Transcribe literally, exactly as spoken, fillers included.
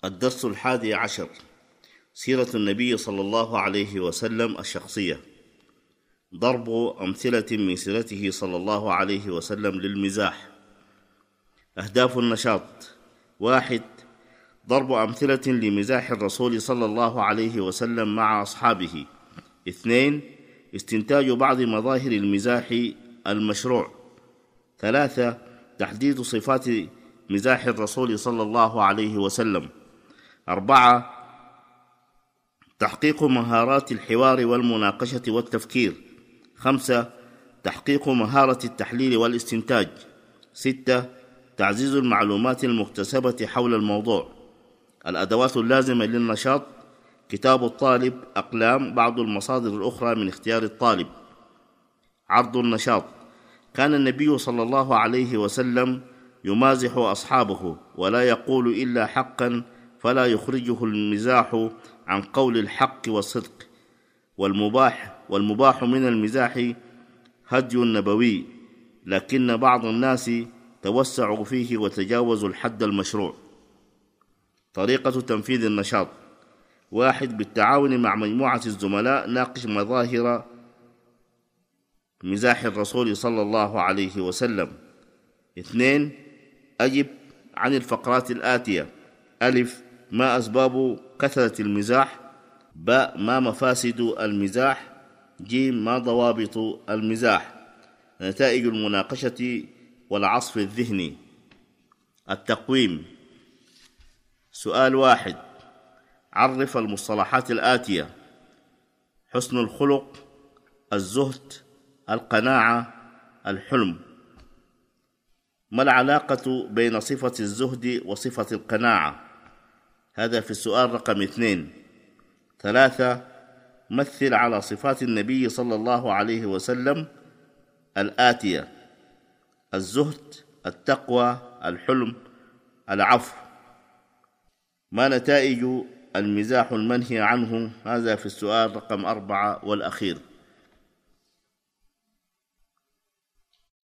الدرس الحادي عشر: سيرة النبي صلى الله عليه وسلم الشخصية. ضرب أمثلة من سيرته صلى الله عليه وسلم للمزاح. أهداف النشاط: واحد، ضرب أمثلة لمزاح الرسول صلى الله عليه وسلم مع أصحابه. اثنين، استنتاج بعض مظاهر المزاح المشروع. ثلاثة، تحديد صفات مزاح الرسول صلى الله عليه وسلم. أربعة، تحقيق مهارات الحوار والمناقشة والتفكير. خمسة، تحقيق مهارة التحليل والاستنتاج. ستة، تعزيز المعلومات المكتسبة حول الموضوع. الأدوات اللازمة للنشاط: كتاب الطالب، أقلام، بعض المصادر الأخرى من اختيار الطالب. عرض النشاط: كان النبي صلى الله عليه وسلم يمازح أصحابه ولا يقول إلا حقا، فلا يخرجه المزاح عن قول الحق والصدق. والمباح والمباح من المزاح هدي نبوي، لكن بعض الناس توسعوا فيه وتجاوزوا الحد المشروع. طريقة تنفيذ النشاط: واحد، بالتعاون مع مجموعة الزملاء ناقش مظاهر مزاح الرسول صلى الله عليه وسلم. اثنين، أجب عن الفقرات الآتية: ألف، ما أسباب كثرة المزاح؟ باء، ما مفاسد المزاح؟ جيم، ما ضوابط المزاح؟ نتائج المناقشة والعصف الذهني. التقويم: سؤال واحد، عرف المصطلحات الآتية: حسن الخلق، الزهد، القناعة، الحلم. ما العلاقة بين صفة الزهد وصفة القناعة؟ هذا في السؤال رقم اثنين. ثلاثة، مثل على صفات النبي صلى الله عليه وسلم الآتية: الزهد، التقوى، الحلم، العفو. ما نتائج المزاح المنهي عنه؟ هذا في السؤال رقم أربعة والأخير.